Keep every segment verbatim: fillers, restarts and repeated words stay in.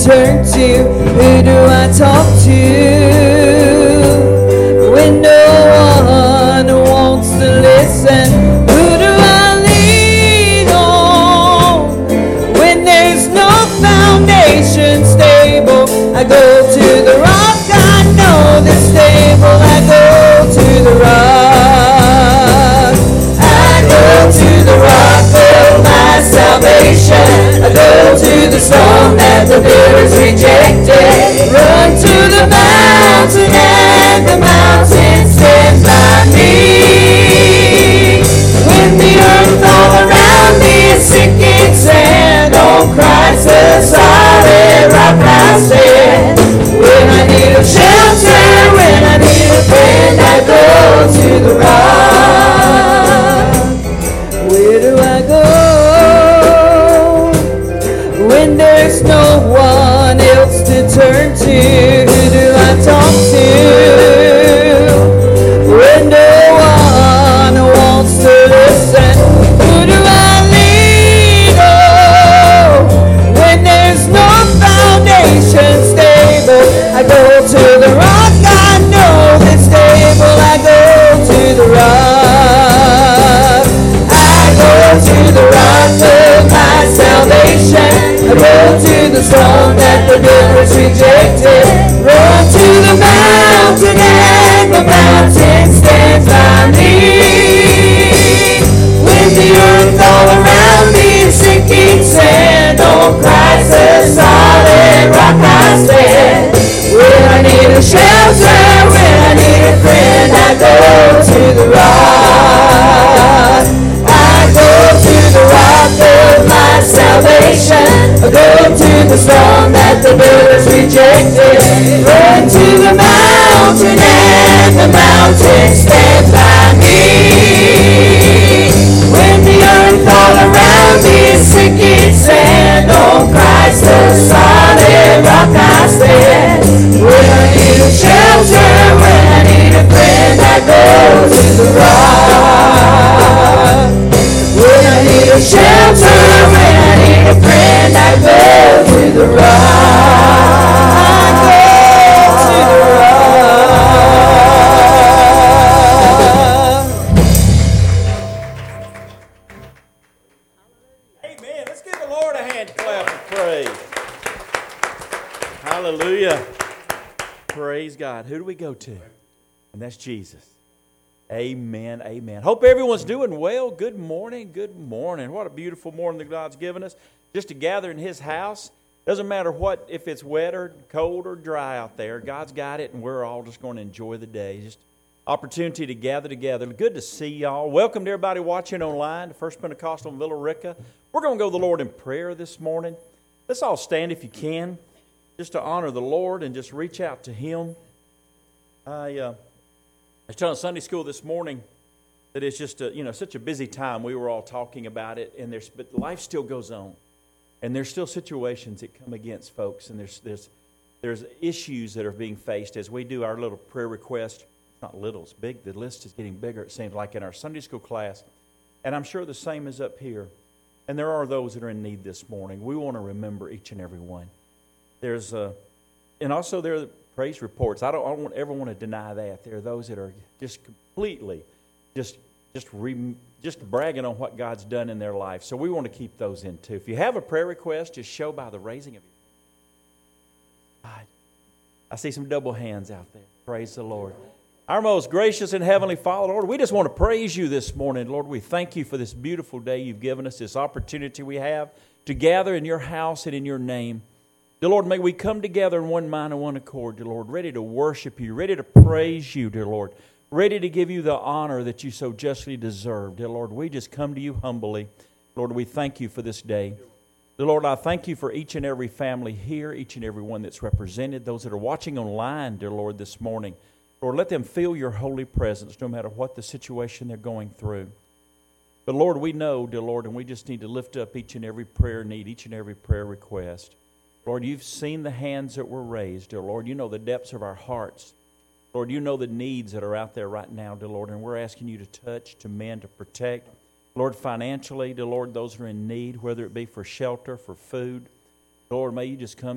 turn to? Who do I talk to when no one wants to listen? Who do I lean on when there's no foundation stable? I go to the rock, I know that's stable. I go to the rock. I go to the rock of my salvation. I go to the stone that the builders rejected. Run to the mountain and the mountain stands by me. When the earth all around me is sinking sand, on Christ the solid rock I stand. When I need a shelter, when I need a friend, I go to the rock. Where do I go when there's no one else to turn to? Who do I talk to when no one wants to listen? Who do I lean on when there's no foundation stable? I go to the rock, I know that's stable. I go to the rock. I go to the rock of my salvation. I go to the stone that the builders rejected. Run to the mountain and the mountain stands by me. When the earth all around me is sinking sand, on Christ the solid rock I stand. When I need a shelter, when I need a friend, I go to the rock. I go to the rock of my salvation. I go to the stone that the builders rejected. Run to the mountain and the mountain stands by me. When the earth all around me is sinking sand, on Christ the solid rock I stand. When I need a shelter, when I need a friend, I go to the rock. When I need a shelter, when I need a friend, I go to the rock. I go to the rock. Amen. Let's give the Lord a hand clap of praise. Hallelujah. Praise God. Who do we go to? And that's Jesus. Amen, amen. Hope everyone's doing well. Good morning, good morning. What a beautiful morning that God's given us. Just to gather in His house. Doesn't matter what, if it's wet or cold or dry out there. God's got it, and we're all just going to enjoy the day. Just opportunity to gather together. Good to see y'all. Welcome to everybody watching online, the First Pentecostal in Villa Rica. We're going to go to the Lord in prayer this morning. Let's all stand if you can, just to honor the Lord and just reach out to Him. I... Uh, I was telling Sunday school this morning that it's just a, you know, such a busy time. We were all talking about it, and there's but life still goes on, and there's still situations that come against folks, and there's there's there's issues that are being faced as we do our little prayer request. It's not little, it's big. The list is getting bigger. It seems like in our Sunday school class, and I'm sure the same is up here. And there are those that are in need this morning. We want to remember each and every one. There's a, and also there are praise reports. I don't, I don't ever want to deny that. There are those that are just completely, just just re, just bragging on what God's done in their life. So we want to keep those in too. If you have a prayer request, just show by the raising of your hand. I see some double hands out there. Praise the Lord. Our most gracious and heavenly Father, Lord, we just want to praise You this morning. Lord, we thank You for this beautiful day You've given us, this opportunity we have to gather in Your house and in Your name. Dear Lord, may we come together in one mind and one accord, dear Lord, ready to worship You, ready to praise You, dear Lord, ready to give You the honor that You so justly deserve. Dear Lord, we just come to You humbly. Lord, we thank You for this day. Dear Lord, I thank You for each and every family here, each and every one that's represented, those that are watching online, dear Lord, this morning. Lord, let them feel Your holy presence no matter what the situation they're going through. But Lord, we know, dear Lord, and we just need to lift up each and every prayer need, each and every prayer request. Lord, You've seen the hands that were raised, dear Lord. You know the depths of our hearts. Lord, You know the needs that are out there right now, dear Lord, and we're asking You to touch, to mend, to protect. Lord, financially, dear Lord, those who are in need, whether it be for shelter, for food. Lord, may You just come to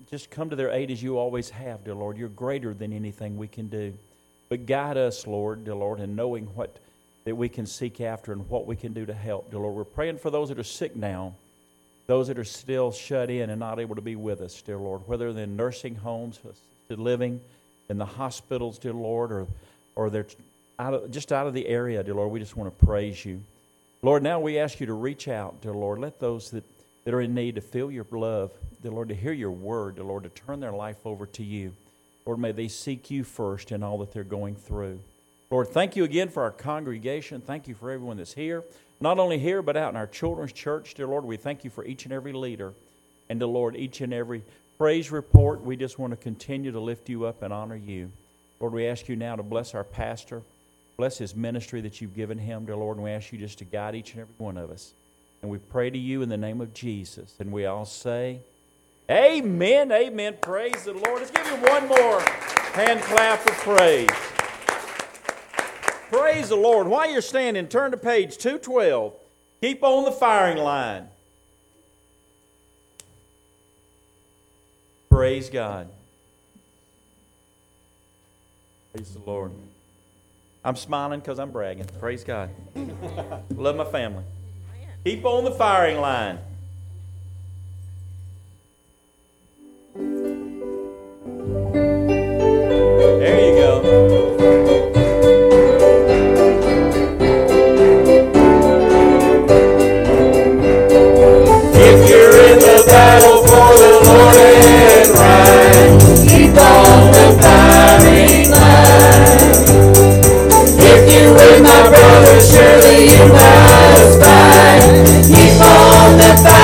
just come to their aid as you always have, dear Lord. You're greater than anything we can do. But guide us, Lord, dear Lord, in knowing what that we can seek after and what we can do to help, dear Lord. We're praying for those that are sick now, those that are still shut in and not able to be with us, dear Lord, whether they're in nursing homes, assisted living, in the hospitals, dear Lord, or or they're out of, just out of the area, dear Lord. We just want to praise you. Lord, now we ask you to reach out, dear Lord. Let those that, that are in need to feel your love, dear Lord, to hear your word, dear Lord, to turn their life over to you. Lord, may they seek you first in all that they're going through. Lord, thank you again for our congregation. Thank you for everyone that's here. Not only here, but out in our children's church, dear Lord. We thank you for each and every leader. And, dear Lord, each and every praise report, we just want to continue to lift you up and honor you. Lord, we ask you now to bless our pastor. Bless his ministry that you've given him, dear Lord. And we ask you just to guide each and every one of us. And we pray to you in the name of Jesus. And we all say, amen, amen. Praise the Lord. Let's give him one more hand clap of praise. Praise the Lord. While you're standing, turn to page two twelve. Keep on the firing line. Praise God. Praise the Lord. I'm smiling because I'm bragging. Praise God. Love my family. Keep on the firing line. There you go. Battle for the Lord and right. Keep on the firing line. If you win, my brother, surely you must fight. Keep on the firing line.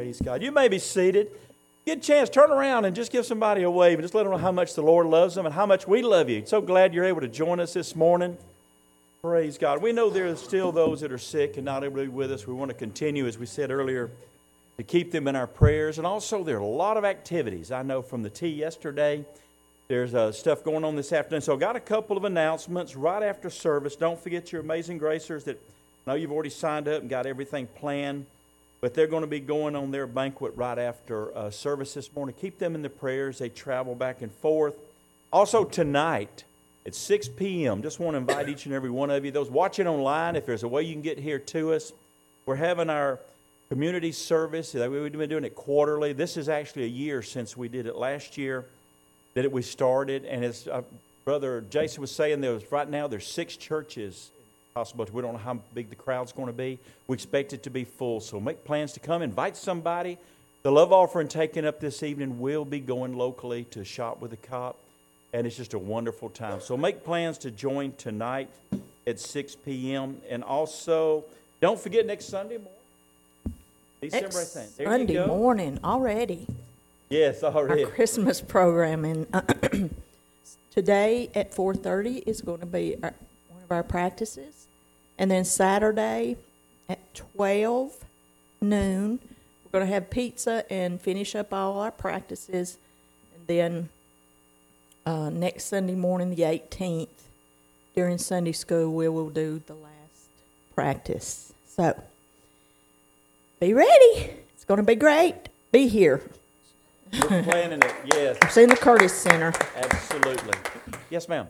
Praise God. You may be seated. Get a chance, turn around and just give somebody a wave and just let them know how much the Lord loves them and how much we love you. So glad you're able to join us this morning. Praise God. We know there are still those that are sick and not able to be with us. We want to continue, as we said earlier, to keep them in our prayers. And also, there are a lot of activities. I know from the tea yesterday, there's uh, stuff going on this afternoon. So I got a couple of announcements right after service. Don't forget your Amazing Gracers that I know you've already signed up and got everything planned. But they're going to be going on their banquet right after uh, service this morning. Keep them in the prayers. They travel back and forth. Also tonight at six p.m., just want to invite each and every one of you, those watching online, if there's a way you can get here to us, we're having our community service. We've been doing it quarterly. This is actually a year since we did it last year that it, we started. And as uh, Brother Jason was saying, there was, right now there's six churches possible. We don't know how big the crowd's going to be. We expect it to be full. So make plans to come. Invite somebody. The love offering taken up this evening will be going locally to Shop with a Cop. And it's just a wonderful time. So make plans to join tonight at six p.m. And also, don't forget next Sunday morning. December eighteenth. There Sunday morning already. Yes, already. Our Christmas programming. Today at four thirty is going to be our, one of our practices. And then Saturday at twelve noon, we're going to have pizza and finish up all our practices. And then uh, next Sunday morning, the eighteenth, during Sunday school, we will do the last practice. So be ready. It's going to be great. Be here. We're planning it, yes. It's in the Curtis Center. Absolutely. Yes, ma'am.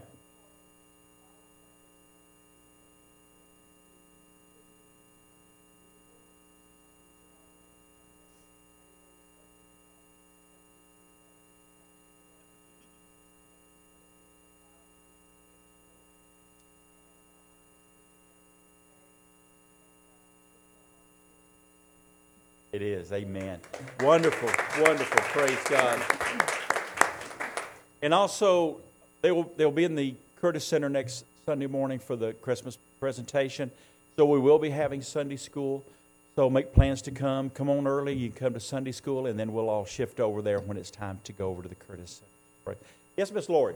It is, amen. Wonderful, wonderful, praise God. And also, they will they'll be in the Curtis Center next Sunday morning for the Christmas presentation. So we will be having Sunday school. So make plans to come. Come on early. You can come to Sunday school, and then we'll all shift over there when it's time to go over to the Curtis Center. Yes, Miss Lori.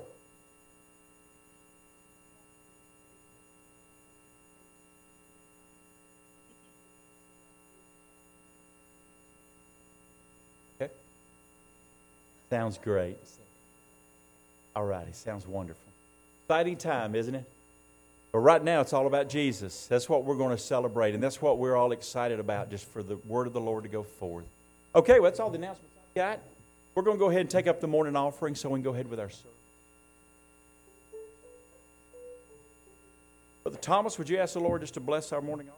Sounds great. All righty, sounds wonderful. Exciting time, isn't it? But right now, it's all about Jesus. That's what we're going to celebrate, and that's what we're all excited about, just for the word of the Lord to go forward. Okay, well, that's all the announcements I've got. We're going to go ahead and take up the morning offering, so we can go ahead with our service. Brother Thomas, would you ask the Lord just to bless our morning offering?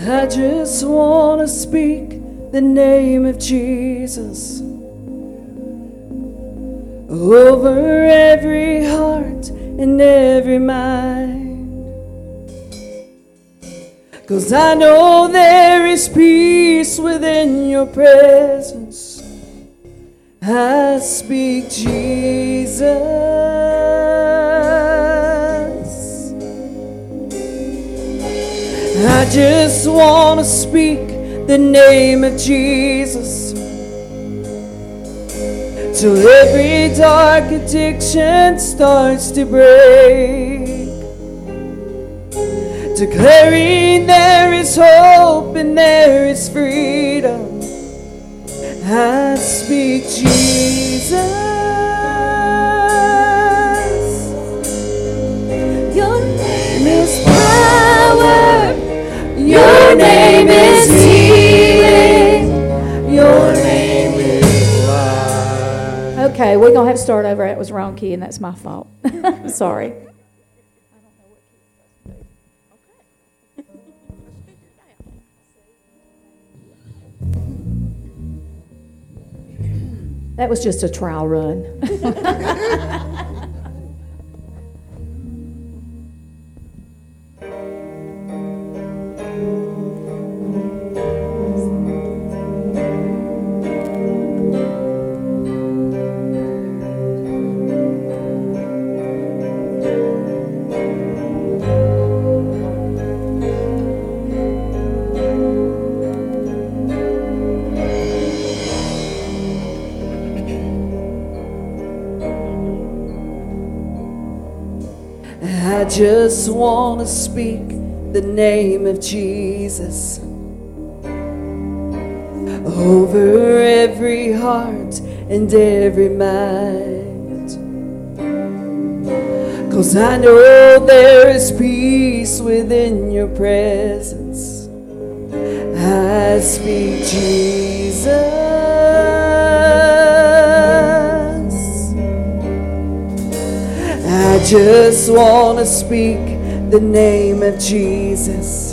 I just want to speak the name of Jesus over every heart and every mind. 'Cause I know there is peace within your presence. I speak Jesus. I just want to speak the name of Jesus till every dark addiction starts to break, declaring there is hope and there is freedom. I speak Jesus. Your name is power. Your name is healing. Your name is life. Okay, we're going to have to start over. It was wrong key, and that's my fault. Sorry. That was just a trial run. I just want to speak the name of Jesus over every heart and every mind. 'Cause I know there is peace within your presence. I speak Jesus. I just want to speak the name of Jesus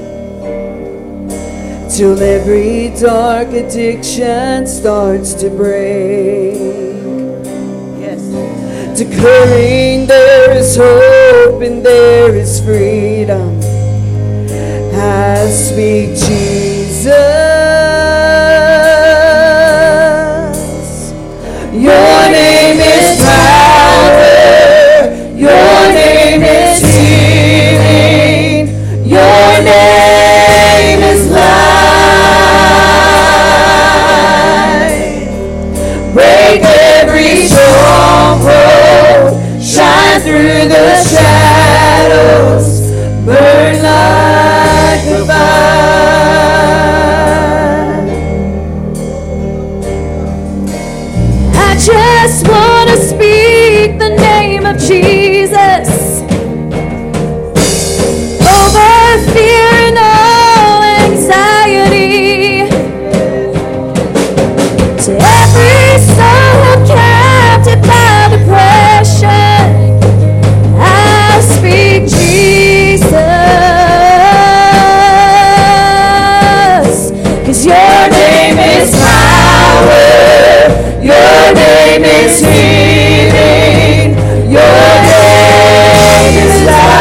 till every dark addiction starts to break. Yes. Declaring there is hope and there is freedom. I speak Jesus. Your name is power. Your name is healing. Your name is life. Break every stronghold. Shine through the shadows. Burn like a fire. I just want to speak the name of Jesus over fear and all anxiety, to every soul captive by depression. I speak Jesus, 'cause your name is power. Your name is healing. Your name is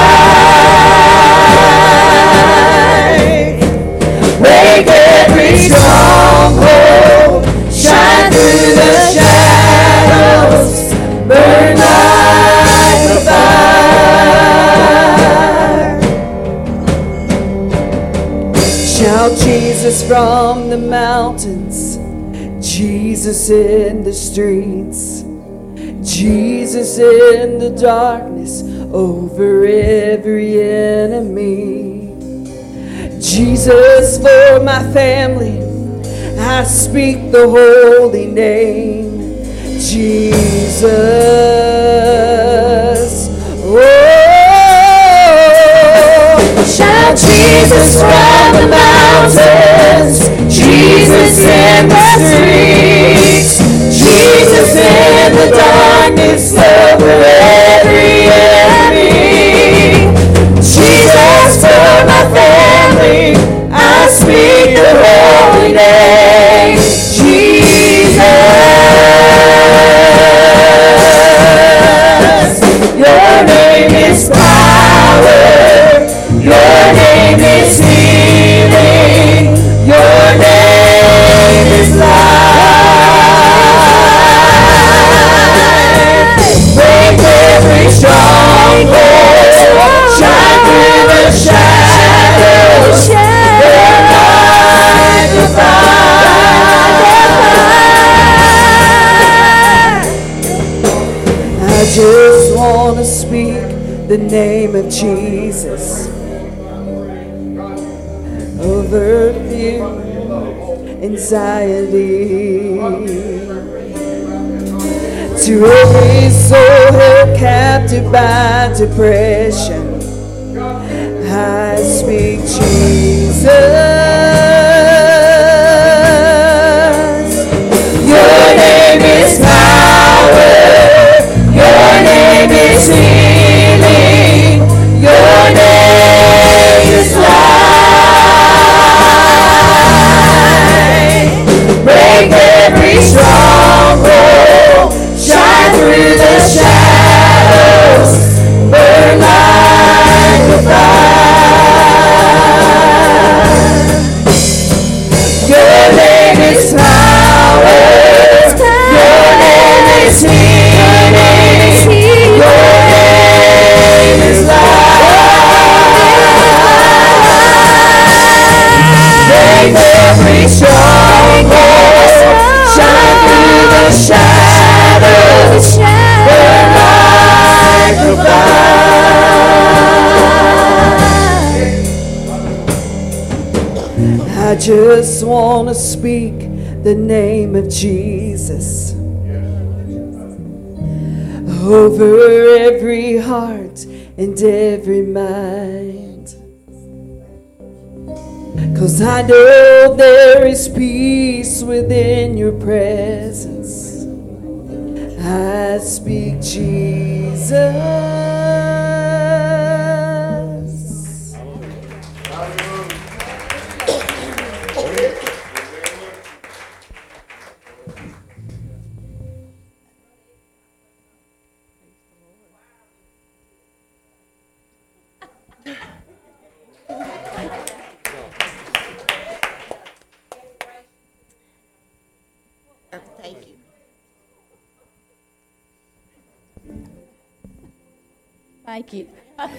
life. Break every stronghold. Shine through the shadows. Burn like a fire. Shout Jesus from the mountains. Jesus in the streets, Jesus in the darkness over every enemy. Jesus for my family, I speak the holy name, Jesus. Oh, shout Jesus from the mountains, Jesus in the streets, Jesus in the darkness over every enemy. Jesus for my family, I want to speak the name of Jesus over fear, anxiety, to every soul held captive by depression. I speak Jesus. Your name is power. Your name is healing. Your name is light. Break every stronghold. Shine through the shadows. Burn like a fire. Your name is power. Your name is healing. Your name is light. Break every stronghold. Shine through the shadows. Burn like a fire. I just want to speak the name of Jesus over every heart and every mind. 'Cause I know there is peace within your presence. I speak Jesus. Thank you. Thank you.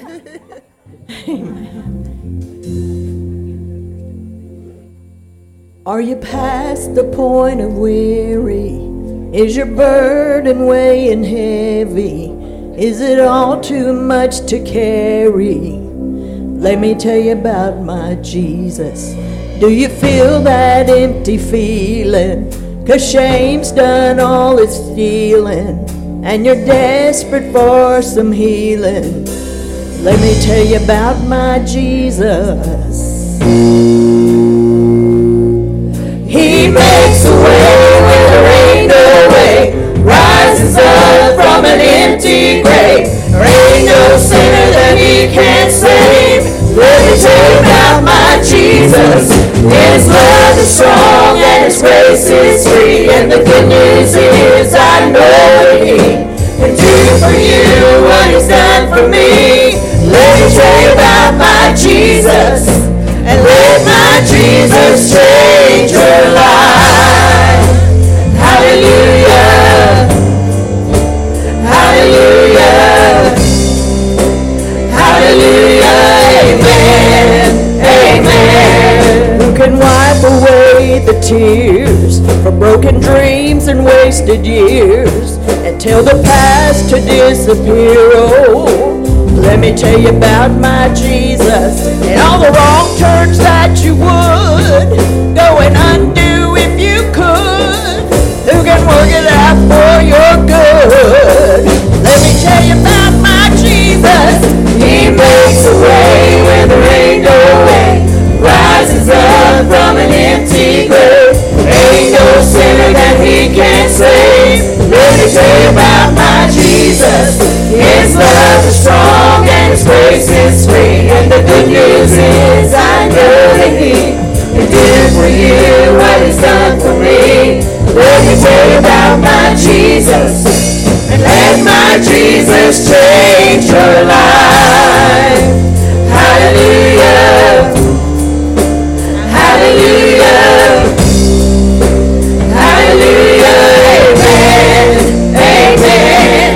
Are you past the point of weary? Is your burden weighing heavy? Is it all too much to carry? Let me tell you about my Jesus. Do you feel that empty feeling? 'Cause shame's done all it's stealing, and you're desperate for some healing. Let me tell you about my Jesus. He makes a way where there ain't no way, rises up from an empty grave. There ain't no sinner that he can't save. Let me tell you about my Jesus. His love is strong and His grace is free, and the good news is I know that He can do for you what He's done for me. Let me tell you about my Jesus, and let my Jesus change your life. Hallelujah, hallelujah, hallelujah, amen, amen. Who can wipe away the tears from broken dreams and wasted years, and tell the past to disappear? Oh, let me tell you about my Jesus, and all the wrong turns that you would go and undo if you could. Who can work it out for your good? Let me tell you about my Jesus. He makes a way where there ain't no way, rises up from an empty grave. Ain't no sinner that He can't save. Let me tell you about my Jesus. His love is strong and His grace is free, and the good news is I know that He can do for you what He's done for me. Let me tell you about my Jesus, and let my Jesus change your life. Hallelujah, hallelujah, hallelujah, amen, amen.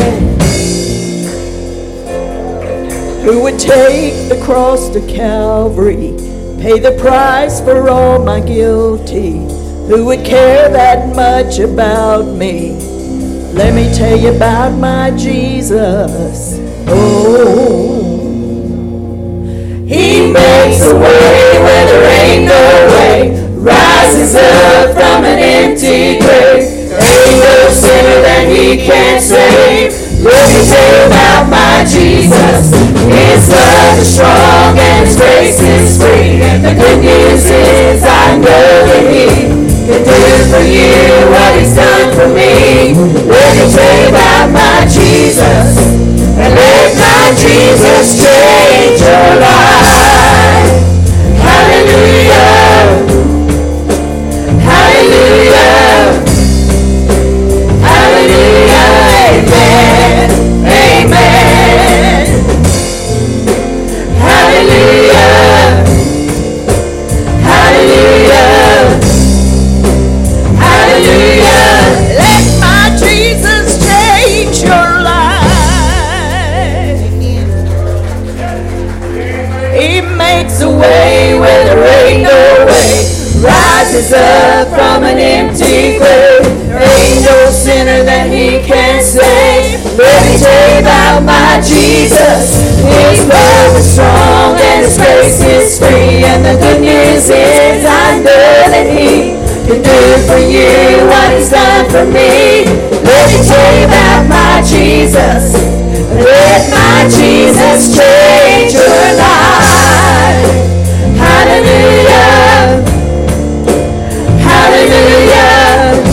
Who would take the cross to Calvary, pay the price for all my guilty? Who would care that much about me? Let me tell you about my Jesus. Oh, He makes a way where there ain't no way, rises up from an empty grave. Ain't no sinner that He can't save. Let me tell you about my Jesus. His love is strong and His grace is free. And the good news is I know that He can do for you what He's done for me. Let me tell you about my Jesus, and let my Jesus change your life. Hallelujah, hallelujah, hallelujah, amen, amen, hallelujah, hallelujah, hallelujah. Let my Jesus change your life. He makes a way where there ain't no way, rises up from an empty grave. Ain't no sinner that He can't save. Let me tell you about my Jesus. His love is strong and His grace is free. And the good news is I know that He can do for you what He's done for me. Let me tell you about my Jesus. Let my Jesus change your life. Hallelujah, hallelujah,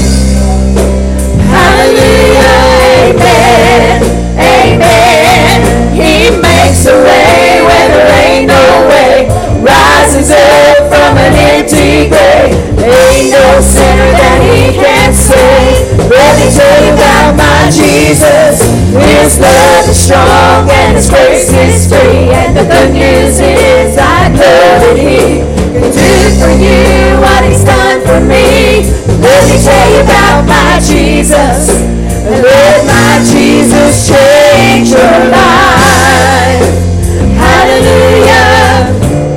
hallelujah, amen, amen. He makes a way where there ain't no way, rises up from an empty grave. Ain't no sinner that He can't save. Let me tell you about my Jesus. His love is strong and His grace is free. And the good news is I know that He can do for you what He's done for me. Let me tell you about my Jesus. Let my Jesus change your life. Hallelujah,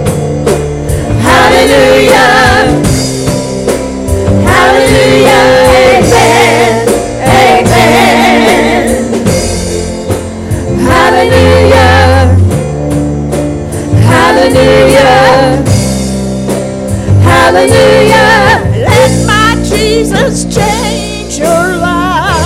hallelujah, hallelujah, amen, amen, hallelujah, hallelujah, hallelujah. Let my Jesus change your life.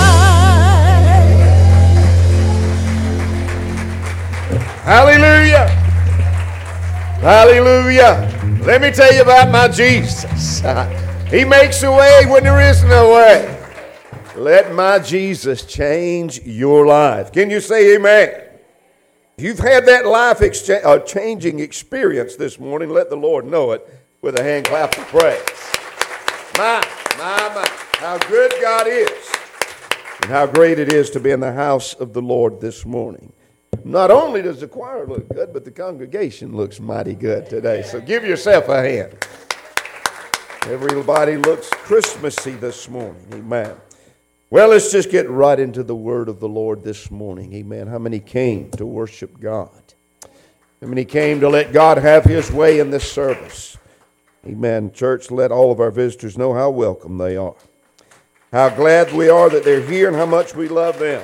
Hallelujah. Hallelujah. Let me tell you about my Jesus. He makes a way when there is no way. Let my Jesus change your life. Can you say amen? If you've had that life exchange, uh, changing experience this morning, let the Lord know it with a hand clap of praise. My, my, my, how good God is, and how great it is to be in the house of the Lord this morning. Not only does the choir look good, but the congregation looks mighty good today. So give yourself a hand. Everybody looks Christmassy this morning. Amen. Well, let's just get right into the word of the Lord this morning. Amen. How many came to worship God? How many came to let God have His way in this service? Amen. Church, let all of our visitors know how welcome they are. How glad we are that they're here and how much we love them.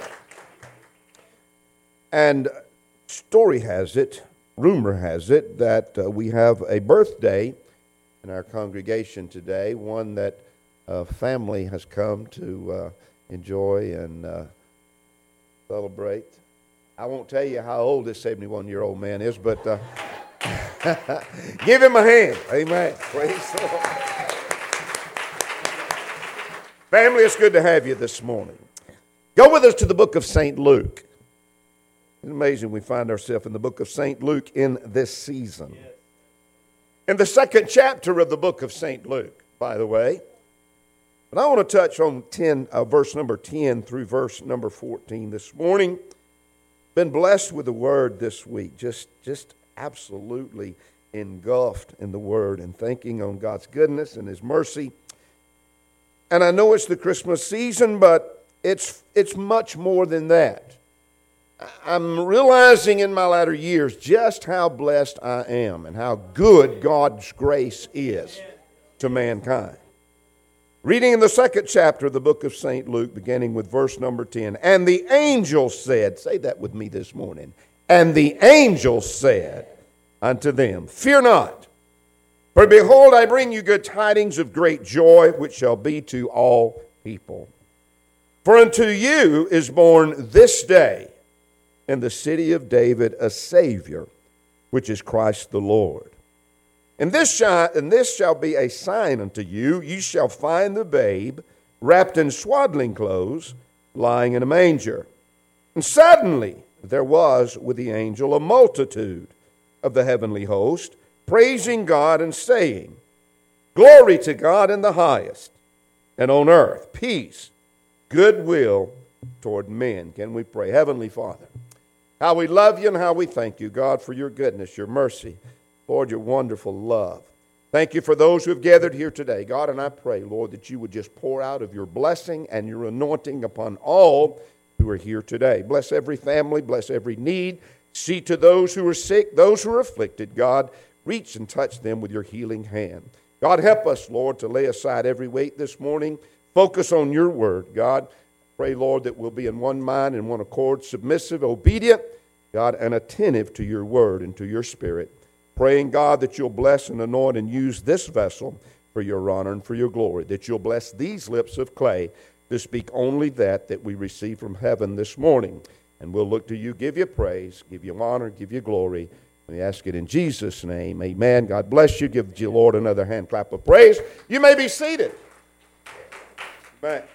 And story has it, rumor has it, that uh, we have a birthday in our congregation today, one that a family has come to uh, enjoy and uh, celebrate. I won't tell you how old this seventy-one-year-old man is, but uh, give him a hand. Amen. Praise the Lord. Family, it's good to have you this morning. Go with us to the book of Saint Luke. It's amazing we find ourselves in the book of Saint Luke in this season. In the second chapter of the book of Saint Luke, by the way. But I want to touch on ten, uh, verse number ten through verse number fourteen this morning. Been blessed with the word this week. Just, just absolutely engulfed in the word and thinking on God's goodness and His mercy. And I know it's the Christmas season, but it's it's much more than that. I'm realizing in my latter years just how blessed I am and how good God's grace is to mankind. Reading in the second chapter of the book of Saint Luke, beginning with verse number ten. And the angel said, say that with me this morning. And the angel said unto them, Fear not, for behold, I bring you good tidings of great joy, which shall be to all people. For unto you is born this day in the city of David a Savior, which is Christ the Lord. And this shall, and this shall be a sign unto you. You shall find the babe wrapped in swaddling clothes, lying in a manger. And suddenly there was with the angel a multitude of the heavenly host, praising God and saying, Glory to God in the highest, and on earth peace, goodwill toward men. Can we pray? Heavenly Father, how we love you and how we thank you, God, for your goodness, your mercy, Lord, your wonderful love. Thank you for those who have gathered here today, God, and I pray, Lord, that you would just pour out of your blessing and your anointing upon all who are here today. Bless every family, bless every need. See to those who are sick, those who are afflicted, God, reach and touch them with your healing hand. God, help us, Lord, to lay aside every weight this morning. Focus on your word, God. Pray, Lord, that we'll be in one mind and one accord, submissive, obedient, God, and attentive to your word and to your spirit. Praying, God, that you'll bless and anoint and use this vessel for your honor and for your glory, that you'll bless these lips of clay to speak only that that we receive from heaven this morning. And we'll look to you, give you praise, give you honor, give you glory. We ask it in Jesus' name. Amen. God bless you. Give the Lord another hand clap of praise. You may be seated. Amen.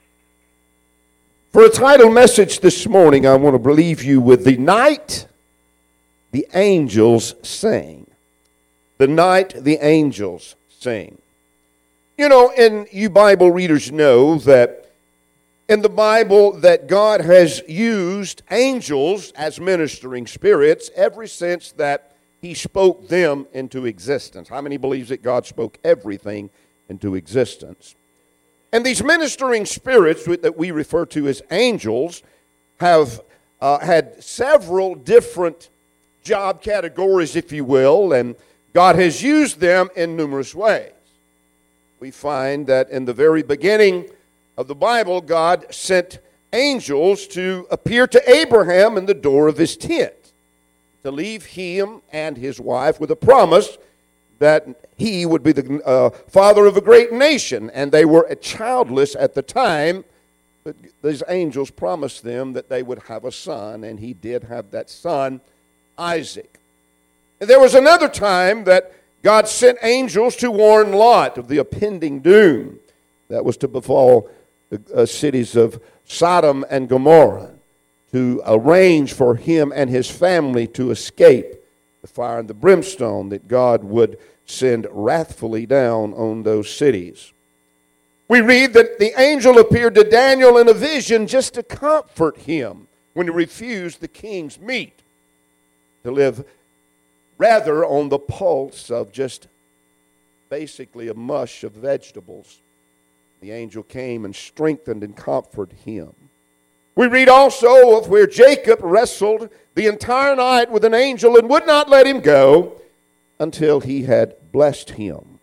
For a title message this morning, I want to leave you with the night the angels sing. The night the angels sing. You know, and you Bible readers know that in the Bible that God has used angels as ministering spirits ever since that he spoke them into existence. How many believes that God spoke everything into existence? And these ministering spirits that we refer to as angels have uh, had several different job categories, if you will, and God has used them in numerous ways. We find that in the very beginning of the Bible, God sent angels to appear to Abraham in the door of his tent, to leave him and his wife with a promise that he would be the uh, father of a great nation, and they were childless at the time, but these angels promised them that they would have a son, and he did have that son, Isaac. And there was another time that God sent angels to warn Lot of the impending doom that was to befall the uh, cities of Sodom and Gomorrah, to arrange for him and his family to escape the fire and the brimstone that God would send wrathfully down on those cities. We read that the angel appeared to Daniel in a vision just to comfort him when he refused the king's meat, to live rather on the pulse of just basically a mush of vegetables. The angel came and strengthened and comforted him. We read also of where Jacob wrestled the entire night with an angel and would not let him go until he had blessed him.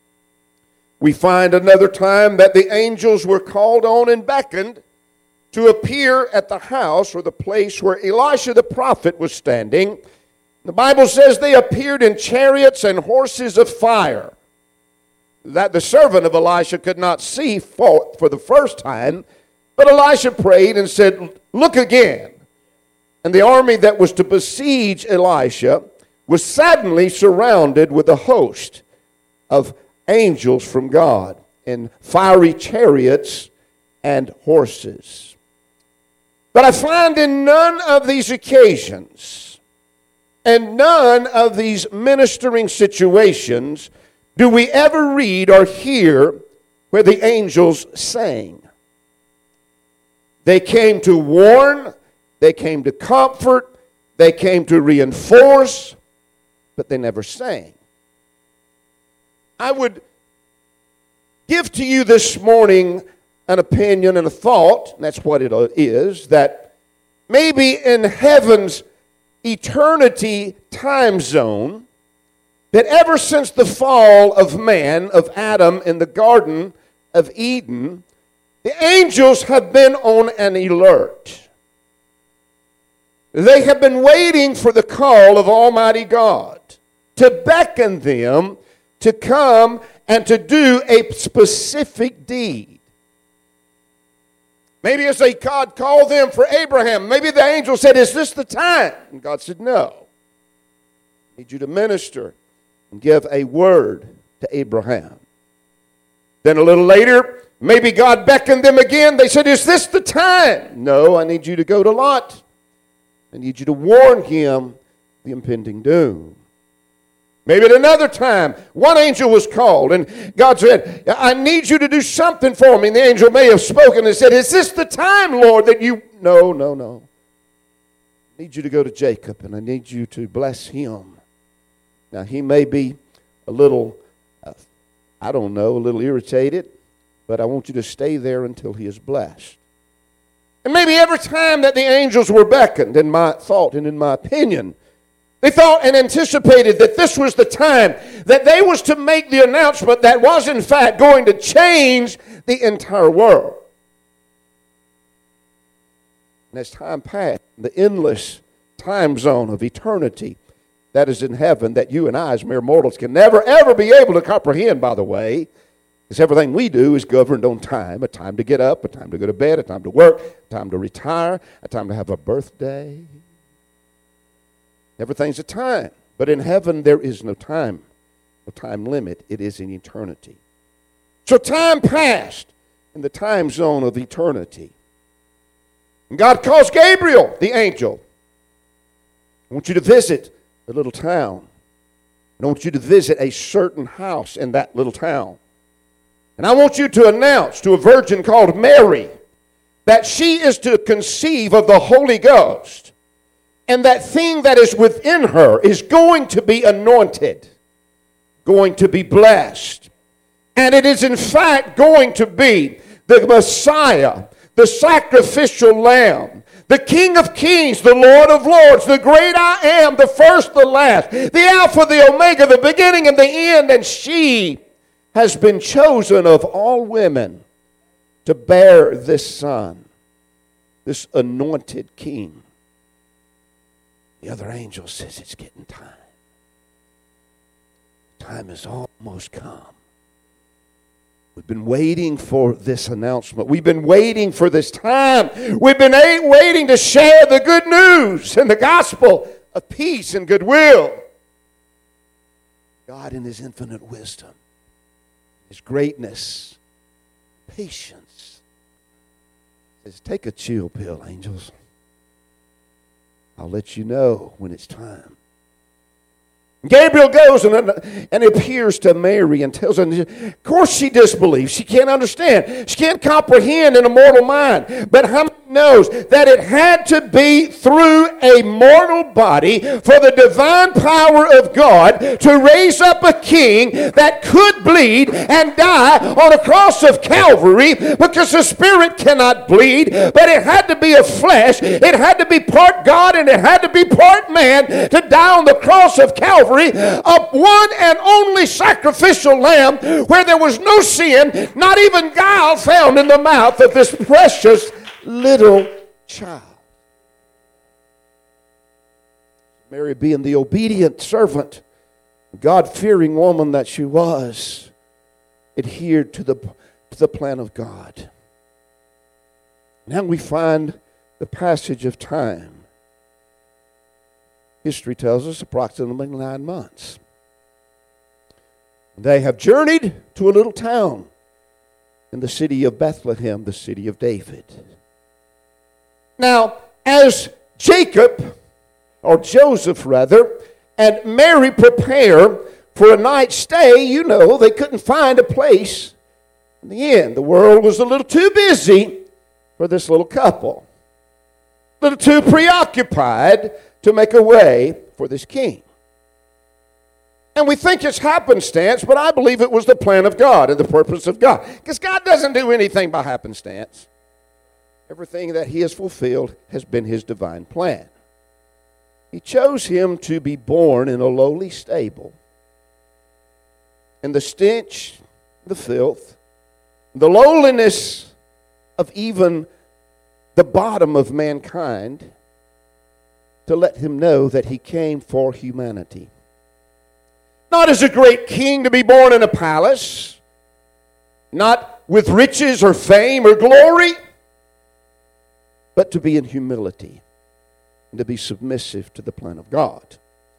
We find another time that the angels were called on and beckoned to appear at the house or the place where Elisha the prophet was standing. The Bible says they appeared in chariots and horses of fire, that the servant of Elisha could not see for, for the first time. But Elisha prayed and said, "Look again." And the army that was to besiege Elisha was suddenly surrounded with a host of angels from God in fiery chariots and horses. But I find in none of these occasions and none of these ministering situations do we ever read or hear where the angels sang. They came to warn, they came to comfort, they came to reinforce, but they never sang. I would give to you this morning an opinion and a thought, and that's what it is, that maybe in heaven's eternity time zone, that ever since the fall of man, of Adam in the Garden of Eden, the angels have been on an alert. They have been waiting for the call of Almighty God to beckon them to come and to do a specific deed. Maybe as they God called them for Abraham, maybe the angel said, "Is this the time?" And God said, "No. I need you to minister and give a word to Abraham." Then a little later, maybe God beckoned them again. They said, "Is this the time?" "No, I need you to go to Lot. I need you to warn him the impending doom." Maybe at another time, one angel was called, and God said, "I need you to do something for me." And the angel may have spoken and said, "Is this the time, Lord, that you..." No, no, no. I need you to go to Jacob, and I need you to bless him. Now, he may be a little, uh, I don't know, a little irritated, but I want you to stay there until he is blessed. And maybe every time that the angels were beckoned, in my thought and in my opinion, they thought and anticipated that this was the time that they was to make the announcement that was in fact going to change the entire world. And as time passed, the endless time zone of eternity that is in heaven, that you and I as mere mortals can never ever be able to comprehend, by the way, because everything we do is governed on time. A time to get up, a time to go to bed, a time to work, a time to retire, a time to have a birthday. Everything's a time. But in heaven, there is no time, no time limit. It is in eternity. So time passed in the time zone of eternity. And God calls Gabriel, the angel. I want you to visit the little town. I want you to visit a certain house in that little town. And I want you to announce to a virgin called Mary that she is to conceive of the Holy Ghost. And that thing that is within her is going to be anointed, going to be blessed. And it is in fact going to be the Messiah, the sacrificial lamb, the King of kings, the Lord of lords, the great I am, the first, the last, the Alpha, the Omega, the beginning and the end. And she has been chosen of all women to bear this son, this anointed king. The other angel says it's getting time. Time has almost come. We've been waiting for this announcement. We've been waiting for this time. We've been waiting to share the good news and the gospel of peace and goodwill. God in his infinite wisdom, his greatness, patience, says, take a chill pill, angels. I'll let you know when it's time. Gabriel goes and, and appears to Mary and tells her, of course she disbelieves. She can't understand. She can't comprehend in a mortal mind. But how many knows that it had to be through a mortal body for the divine power of God to raise up a king that could bleed and die on a cross of Calvary, because the spirit cannot bleed, but it had to be of flesh. It had to be part God and it had to be part man to die on the cross of Calvary. A one and only sacrificial lamb where there was no sin, not even guile found in the mouth of this precious little child. Mary, being the obedient servant, God-fearing woman that she was, adhered to the, to the plan of God. Now we find the passage of time. History tells us approximately nine months. They have journeyed to a little town in the city of Bethlehem, the city of David. Now, as Jacob, or Joseph rather, and Mary prepare for a night's stay, you know, they couldn't find a place in the inn. The world was a little too busy for this little couple. A little too preoccupied to make a way for this king. And we think it's happenstance, but I believe it was the plan of God and the purpose of God. Because God doesn't do anything by happenstance. Everything that he has fulfilled has been his divine plan. He chose him to be born in a lowly stable. And the stench, the filth, the lowliness of even the bottom of mankind, to let him know that he came for humanity. Not as a great king to be born in a palace, not with riches or fame or glory, but to be in humility and to be submissive to the plan of God.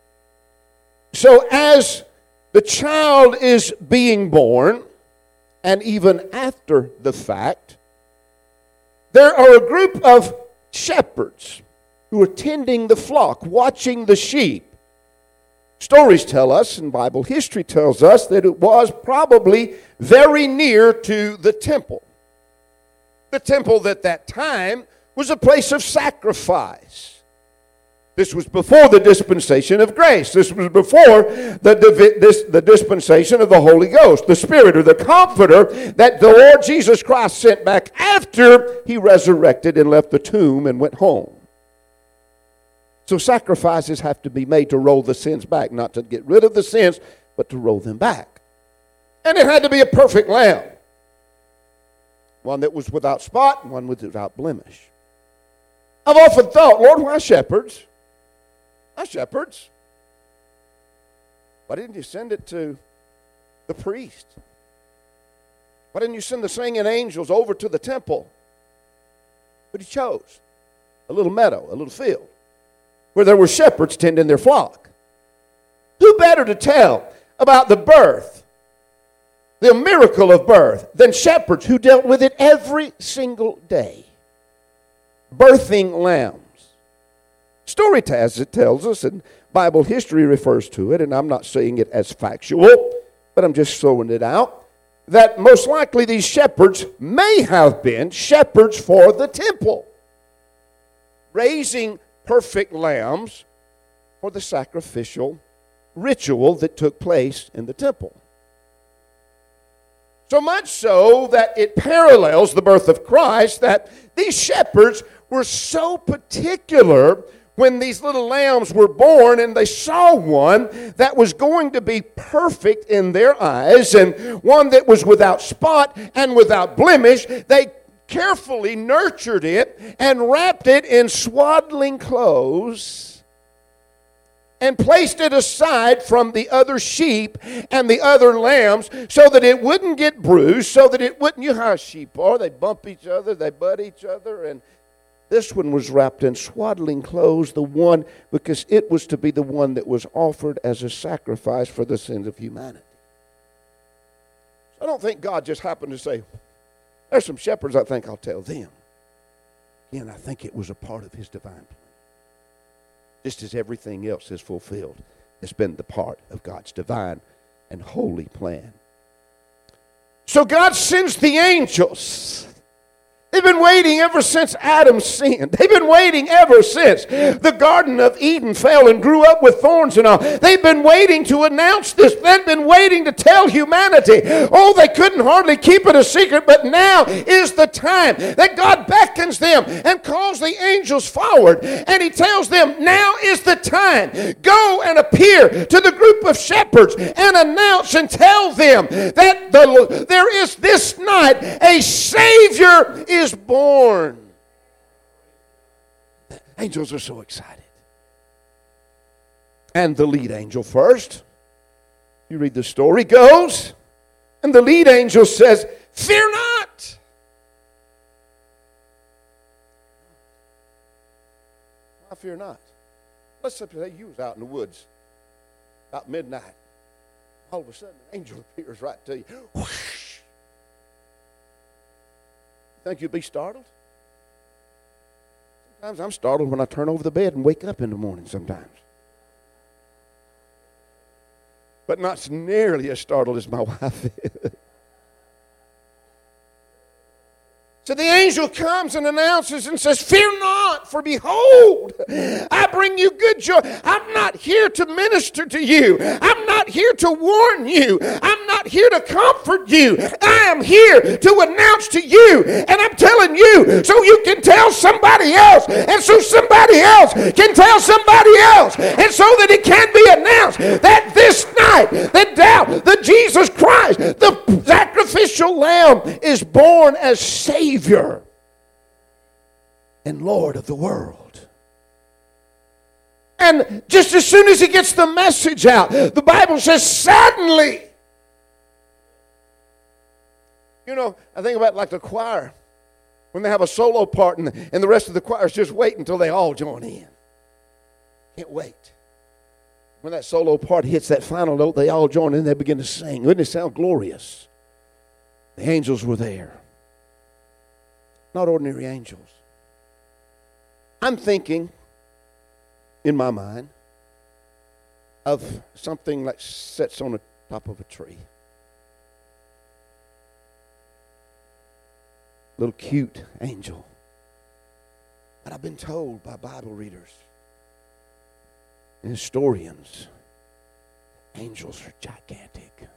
So as the child is being born, and even after the fact, there are a group of shepherds who are tending the flock, watching the sheep. Stories tell us, and Bible history tells us, that it was probably very near to the temple. The temple at that time was a place of sacrifice. This was before the dispensation of grace. This was before the, this, the dispensation of the Holy Ghost, the Spirit or the Comforter that the Lord Jesus Christ sent back after he resurrected and left the tomb and went home. So sacrifices have to be made to roll the sins back, not to get rid of the sins, but to roll them back. And it had to be a perfect lamb, one that was without spot, one without blemish. I've often thought, Lord, why shepherds? Why shepherds? Why didn't you send it to the priest? Why didn't you send the singing angels over to the temple? But he chose a little meadow, a little field, where there were shepherds tending their flock. Who better to tell about the birth, the miracle of birth, than shepherds who dealt with it every single day? Birthing lambs. Story as it tells us, and Bible history refers to it, and I'm not saying it as factual, but I'm just throwing it out, that most likely these shepherds may have been shepherds for the temple, raising perfect lambs for the sacrificial ritual that took place in the temple. So much so that it parallels the birth of Christ, that these shepherds were so particular when these little lambs were born and they saw one that was going to be perfect in their eyes and one that was without spot and without blemish. They carefully nurtured it and wrapped it in swaddling clothes and placed it aside from the other sheep and the other lambs so that it wouldn't get bruised, so that it wouldn't, you know how sheep are, they bump each other, they butt each other, and this one was wrapped in swaddling clothes, the one, because it was to be the one that was offered as a sacrifice for the sins of humanity. So I don't think God just happened to say, there's some shepherds, I think I'll tell them. Again, I think it was a part of his divine plan. Just as everything else is fulfilled, it's been the part of God's divine and holy plan. So God sends the angels. They've been waiting ever since Adam sinned. They've been waiting ever since the Garden of Eden fell and grew up with thorns and all. They've been waiting to announce this. They've been waiting to tell humanity. Oh, they couldn't hardly keep it a secret, but now is the time that God beckons them and calls the angels forward. And he tells them, now is the time. Go and appear to the group of shepherds and announce and tell them that the, there is this night a Savior is born. The angels are so excited. And the lead angel first, you read the story, goes, and the lead angel says, fear not. I fear not. Let's say you was out in the woods about midnight. All of a sudden, an angel appears right to you. Whoosh. Think you'd be startled? Sometimes I'm startled when I turn over the bed and wake up in the morning sometimes. But not nearly as startled as my wife is. So the angel comes and announces and says, fear not, for behold, I bring you good joy. I'm not here to minister to you. I'm not here to warn you. I'm not here to comfort you. I am here to announce to you. And I'm telling you so you can tell somebody else. And so somebody else can tell somebody else. And so that it can be announced that this night, that doubt, that Jesus Christ, the sacrificial sacrificial lamb is born as Savior and Lord of the world. And just as soon as he gets the message out, the Bible says, suddenly. You know, I think about like the choir. When they have a solo part and the, and the rest of the choir is just waiting until they all join in. Can't wait. When that solo part hits that final note, they all join in and they begin to sing. Wouldn't it sound glorious? The angels were there. Not ordinary angels. I'm thinking, in my mind, of something that sits on the top of a tree. Little cute angel. But I've been told by Bible readers and historians, angels are gigantic.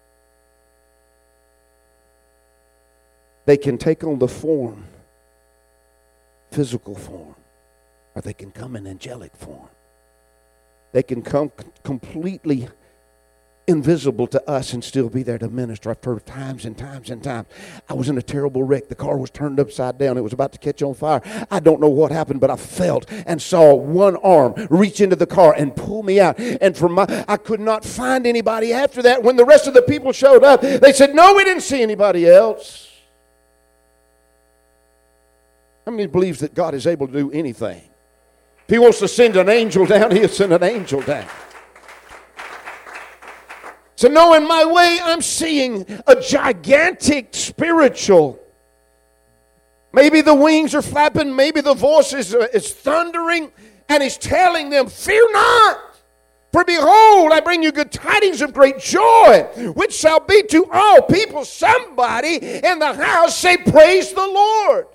They can take on the form, physical form, or they can come in angelic form. They can come c- completely invisible to us and still be there to minister. I've heard times and times and times. I was in a terrible wreck. The car was turned upside down. It was about to catch on fire. I don't know what happened, but I felt and saw one arm reach into the car and pull me out. And from my, I could not find anybody after that. When the rest of the people showed up, they said, no, we didn't see anybody else. How many believes that God is able to do anything? If he wants to send an angel down, he'll send an angel down. So no, in my way, I'm seeing a gigantic spiritual. Maybe the wings are flapping. Maybe the voice is, uh, is thundering. And he's telling them, fear not. For behold, I bring you good tidings of great joy, which shall be to all people. Somebody in the house say, praise the Lord.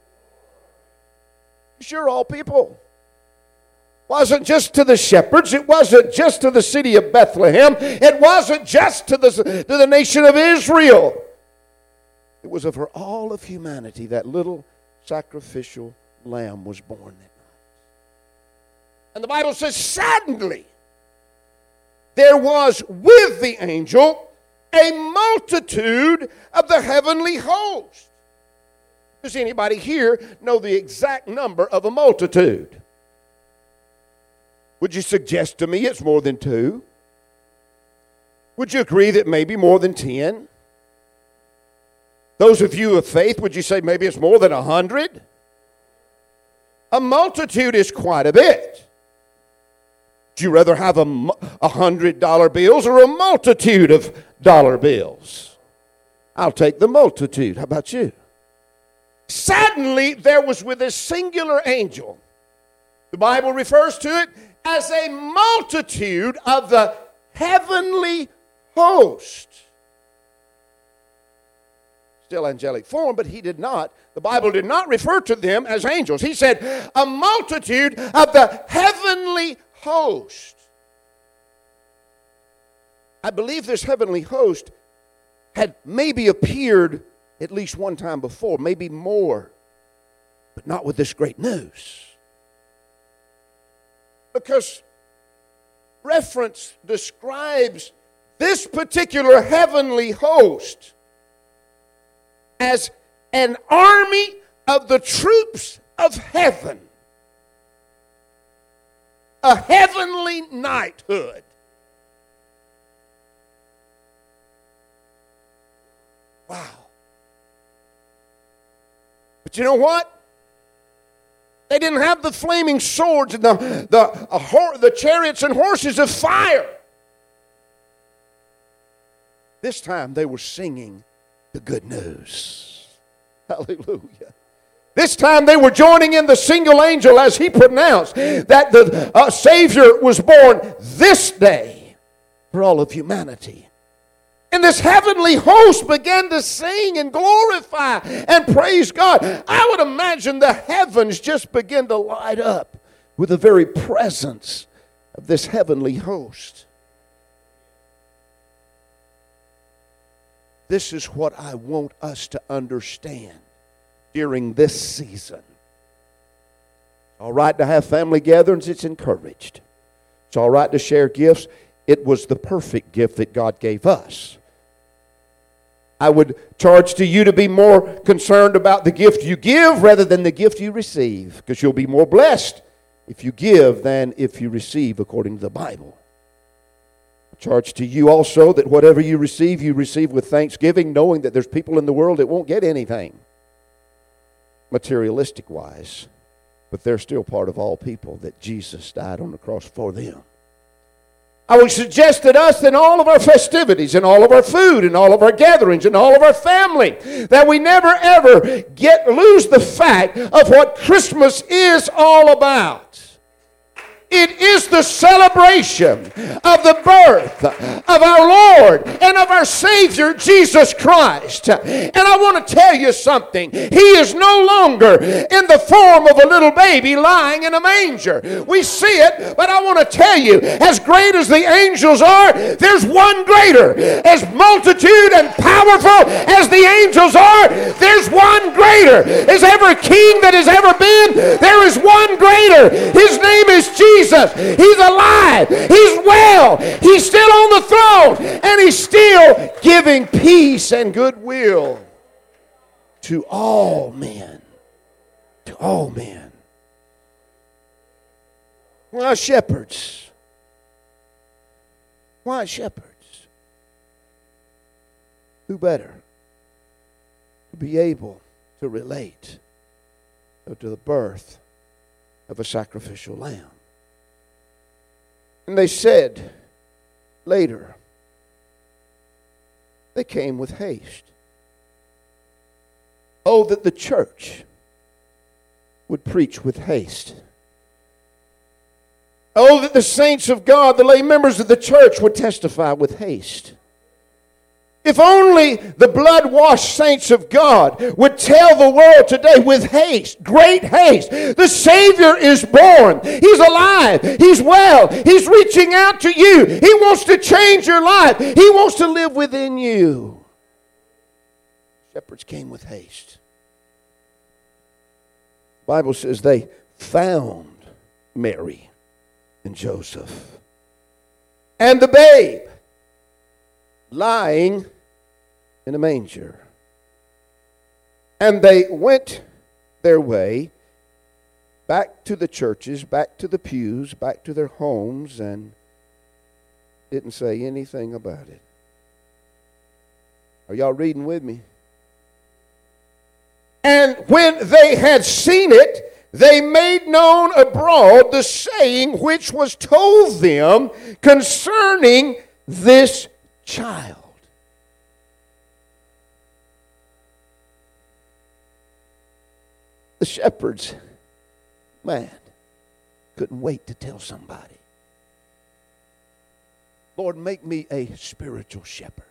Sure, all people. Wasn't just to the shepherds. It wasn't just to the city of Bethlehem. It wasn't just to the, to the nation of Israel. It was for all of humanity. That little sacrificial lamb was born that night. And the Bible says, suddenly there was with the angel a multitude of the heavenly host. Does anybody here know the exact number of a multitude? Would you suggest to me it's more than two? Would you agree that maybe more than ten? Those of you of faith, would you say maybe it's more than a hundred? A multitude is quite a bit. Would you rather have a, a hundred dollar bills or a multitude of dollar bills? I'll take the multitude. How about you? Suddenly there was with a singular angel. The Bible refers to it as a multitude of the heavenly host. Still angelic form, but he did not, the Bible did not refer to them as angels. He said a multitude of the heavenly host. I believe this heavenly host had maybe appeared at least one time before, maybe more, but not with this great news. Because reference describes this particular heavenly host as an army of the troops of heaven. A heavenly knighthood. Wow. But you know what? They didn't have the flaming swords and the, the, a hor- the chariots and horses of fire. This time they were singing the good news. Hallelujah. This time they were joining in the single angel as he pronounced that the uh, Savior was born this day for all of humanity. And this heavenly host began to sing and glorify and praise God. I would imagine the heavens just began to light up with the very presence of this heavenly host. This is what I want us to understand during this season. All right to have family gatherings, it's encouraged. It's all right to share gifts. It was the perfect gift that God gave us. I would charge to you to be more concerned about the gift you give rather than the gift you receive, because you'll be more blessed if you give than if you receive, according to the Bible. I charge to you also that whatever you receive, you receive with thanksgiving, knowing that there's people in the world that won't get anything materialistic-wise, but they're still part of all people that Jesus died on the cross for them. I would suggest that us in all of our festivities, in all of our food, in all of our gatherings, in all of our family, that we never ever get lose the fact of what Christmas is all about. It is the celebration of the birth of our Lord and of our Savior, Jesus Christ. And I want to tell you something. He is no longer in the form of a little baby lying in a manger. We see it, but I want to tell you, as great as the angels are, there's one greater. As multitude and powerful as the angels are, there's one greater. As every king that has ever been, there is one greater. His name is Jesus. Jesus. He's alive. He's well. He's still on the throne. And he's still giving peace and goodwill to all men. To all men. Why shepherds? Why shepherds? Who better to be able to relate to the birth of a sacrificial lamb? And they said later, they came with haste. Oh, that the church would preach with haste. Oh, that the saints of God, the lay members of the church, would testify with haste. If only the blood-washed saints of God would tell the world today with haste, great haste, the Savior is born. He's alive. He's well. He's reaching out to you. He wants to change your life. He wants to live within you. Shepherds came with haste. The Bible says they found Mary and Joseph and the babe lying in a manger. And they went their way back to the churches, back to the pews, back to their homes, and didn't say anything about it. Are y'all reading with me? And when they had seen it, they made known abroad the saying which was told them concerning this child. The shepherds, man, couldn't wait to tell somebody. Lord, make me a spiritual shepherd.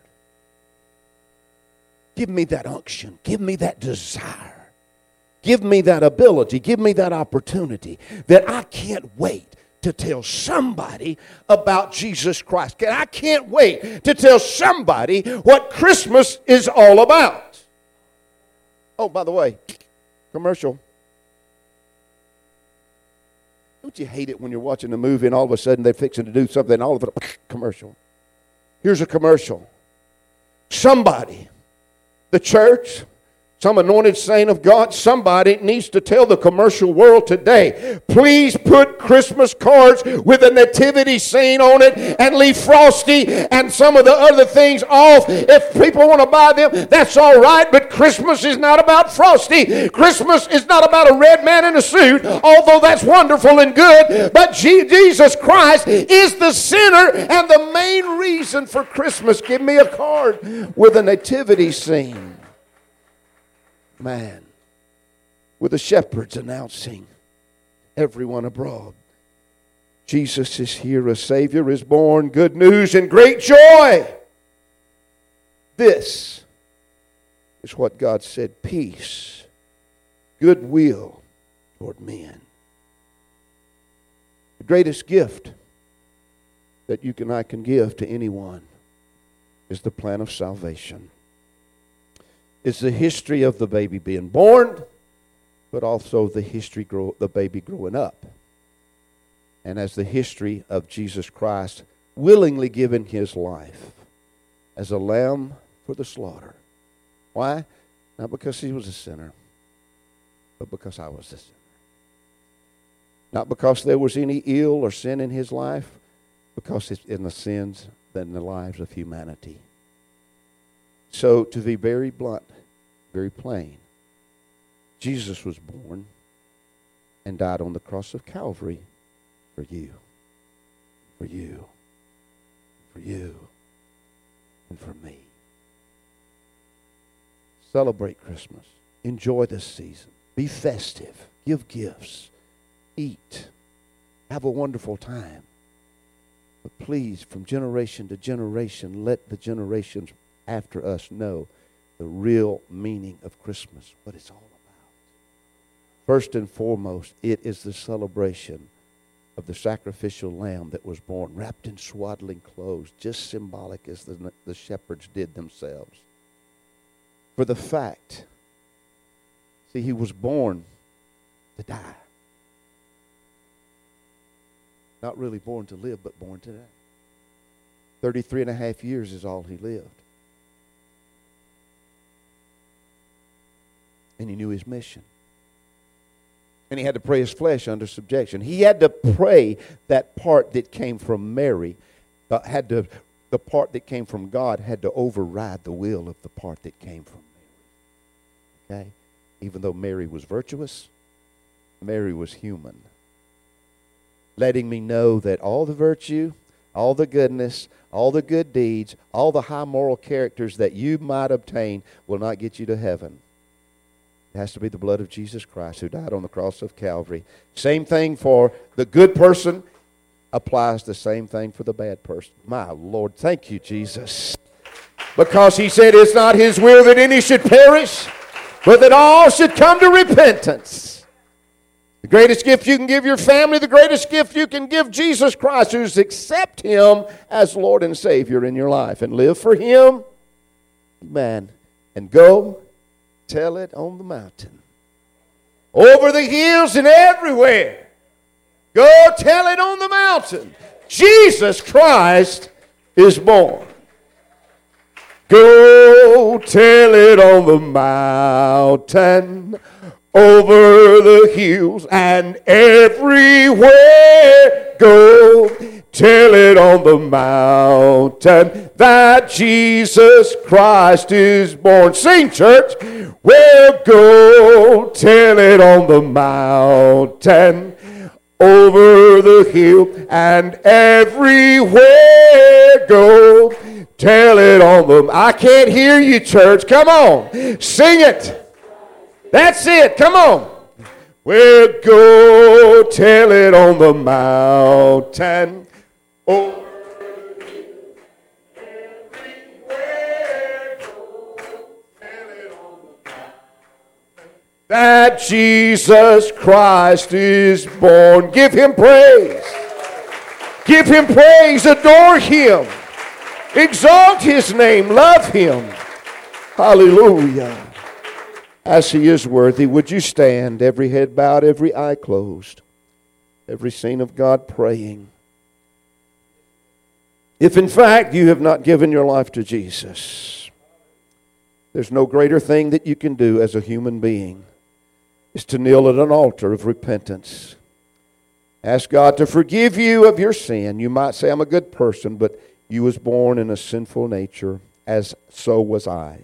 Give me that unction. Give me that desire. Give me that ability. Give me that opportunity that I can't wait to tell somebody about Jesus Christ. I can't wait to tell somebody what Christmas is all about. Oh, by the way, commercial. Don't you hate it when you're watching a movie and all of a sudden they're fixing to do something and all of it, commercial. Here's a commercial. Somebody, the church, some anointed saint of God, somebody needs to tell the commercial world today, please put Christmas cards with a nativity scene on it and leave Frosty and some of the other things off. If people want to buy them, that's all right, but Christmas is not about Frosty. Christmas is not about a red man in a suit, although that's wonderful and good, but Jesus Christ is the center and the main reason for Christmas. Give me a card with a nativity scene. Man, with the shepherds announcing everyone abroad, Jesus is here, a Savior is born, good news and great joy. This is what God said, peace, goodwill toward men. The greatest gift that you and I can give to anyone is the plan of salvation. It's the history of the baby being born, but also the history grow, the baby growing up. And as the history of Jesus Christ willingly giving his life as a lamb for the slaughter Why? Not because he was a sinner, but because I was a sinner. Not because there was any ill or sin in his life, because it's in the sins that in the lives of humanity. So, to be very blunt, very plain, Jesus was born and died on the cross of Calvary for you, for you, for you, and for me. Celebrate Christmas. Enjoy this season. Be festive. Give gifts. Eat. Have a wonderful time. But please, from generation to generation, let the generations after us know the real meaning of Christmas, what it's all about. First and foremost, it is the celebration of the sacrificial lamb that was born, wrapped in swaddling clothes, just symbolic as the, the shepherds did themselves. For the fact, see, he was born to die. Not really born to live, but born to die. Thirty-three and a half years is all he lived. And he knew his mission. And he had to pray his flesh under subjection. He had to pray that part that came from Mary, uh, had to, the part that came from God had to override the will of the part that came from Mary. Okay? Even though Mary was virtuous, Mary was human. Letting me know that all the virtue, all the goodness, all the good deeds, all the high moral characters that you might obtain will not get you to heaven. It has to be the blood of Jesus Christ who died on the cross of Calvary. Same thing for the good person applies the same thing for the bad person. My Lord, thank you, Jesus. Because he said it's not his will that any should perish, but that all should come to repentance. The greatest gift you can give your family, the greatest gift you can give Jesus Christ, is accept him as Lord and Savior in your life and live for him. Amen. And go tell it on the mountain, over the hills and everywhere. Go tell it on the mountain. Jesus Christ is born. Go tell it on the mountain, over the hills and everywhere. Go tell it on the mountain that Jesus Christ is born. Sing, church. Well, go tell it on the mountain, over the hill and everywhere. Go tell it on the... I can't hear you, church. Come on. Sing it. That's it. Come on. Well, go tell it on the mountain. Oh. That Jesus Christ is born. Give him praise. Give him praise. Adore him. Exalt his name. Love him. Hallelujah. As he is worthy, would you stand, every head bowed, every eye closed, every scene of God praying. If in fact you have not given your life to Jesus, there's no greater thing that you can do as a human being is to kneel at an altar of repentance. Ask God to forgive you of your sin. You might say, I'm a good person, but you was born in a sinful nature, as so was I.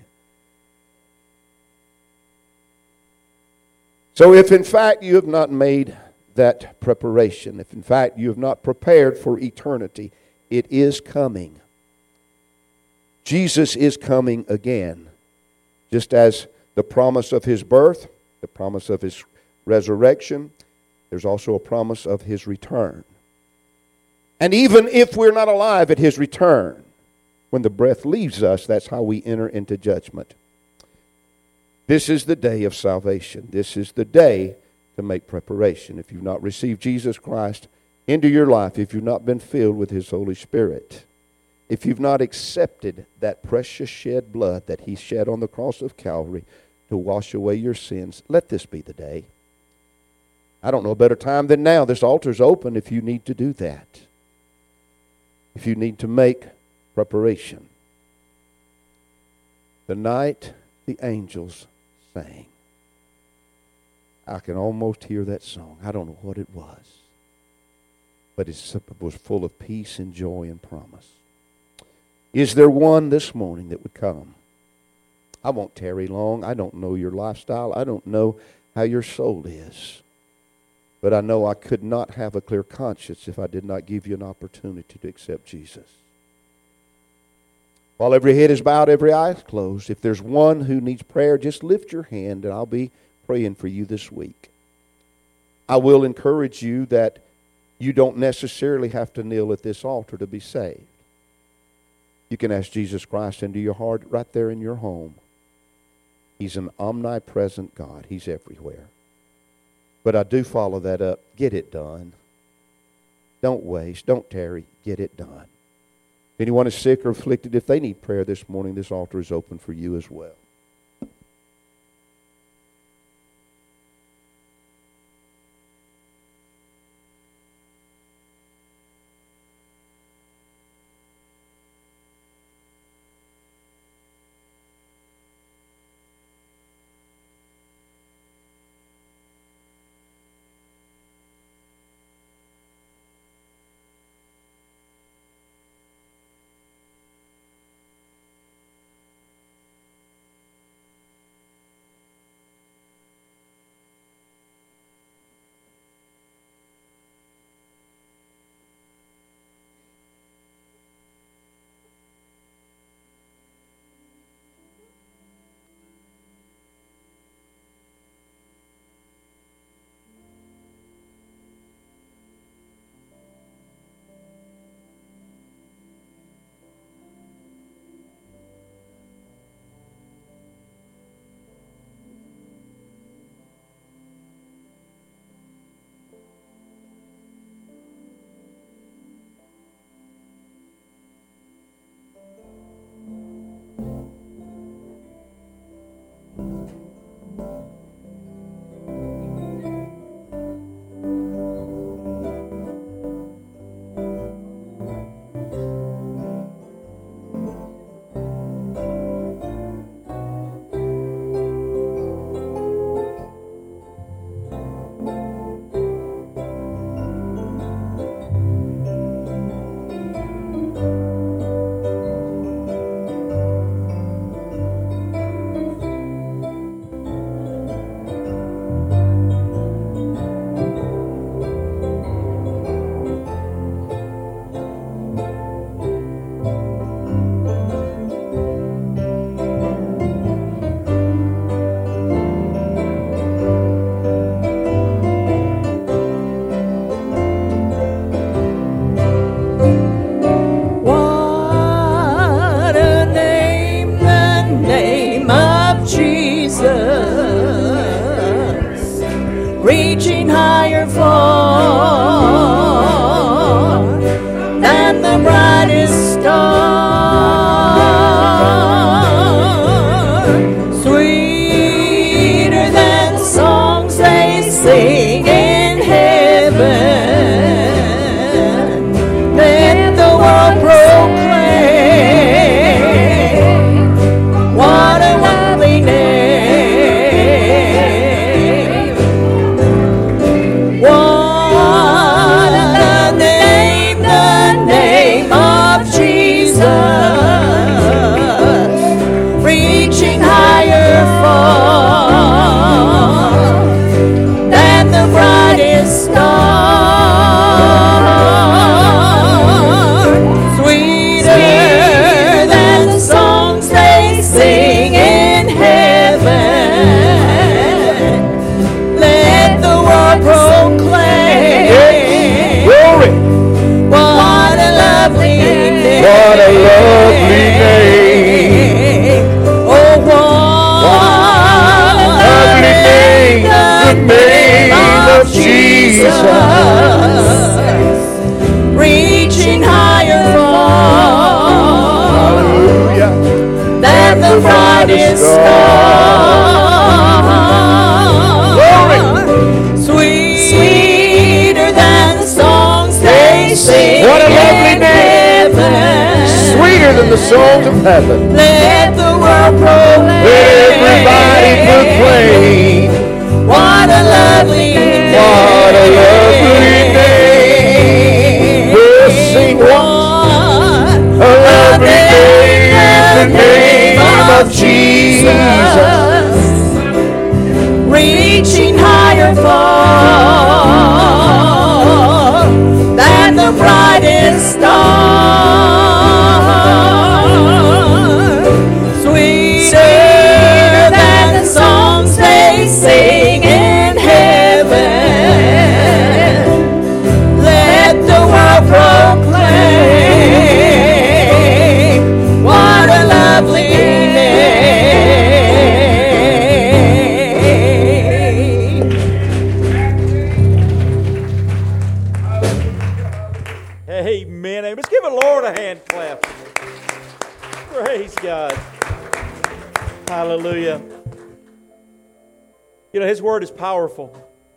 So if in fact you have not made that preparation, if in fact you have not prepared for eternity, it is coming. Jesus is coming again. Just as the promise of his birth, the promise of his resurrection, there's also a promise of his return. And even if we're not alive at his return, when the breath leaves us, that's how we enter into judgment. This is the day of salvation. This is the day to make preparation. If you've not received Jesus Christ into your life, if you've not been filled with his Holy Spirit, if you've not accepted that precious shed blood that he shed on the cross of Calvary to wash away your sins, let this be the day. I don't know a better time than now. This altar's open if you need to do that. If you need to make preparation. The night the angels sang. I can almost hear that song. I don't know what it was, but it was full of peace and joy and promise. Is there one this morning that would come? I won't tarry long. I don't know your lifestyle. I don't know how your soul is. But I know I could not have a clear conscience if I did not give you an opportunity to accept Jesus. While every head is bowed, every eye is closed, if there's one who needs prayer, just lift your hand and I'll be praying for you this week. I will encourage you that you don't necessarily have to kneel at this altar to be saved. You can ask Jesus Christ into your heart right there in your home. He's an omnipresent God. He's everywhere. But I do follow that up. Get it done. Don't waste. Don't tarry. Get it done. If anyone is sick or afflicted, if they need prayer this morning, this altar is open for you as well. reaching higher far than the brightest star, sweeter than songs they sing in heaven. Let the world proclaim what a lovely name. What a lovely name. Oh, what a lovely name. The name of Jesus. Reaching higher far. Hallelujah. Than the brightest star. Glory. Sweet, sweeter than the songs they sing. What a lovely name. Sweeter the songs of heaven. Let the world proclaim. Let everybody proclaim. What a lovely name. What a lovely name. We'll sing What a lovely name, the name of Jesus. Reaching higher far than the brightest star. Sweeter than the songs they sing in heaven. Let the world proclaim. What a lovely name. Amen. Let's give the Lord a hand clap. Praise God. Hallelujah. You know, His Word is powerful.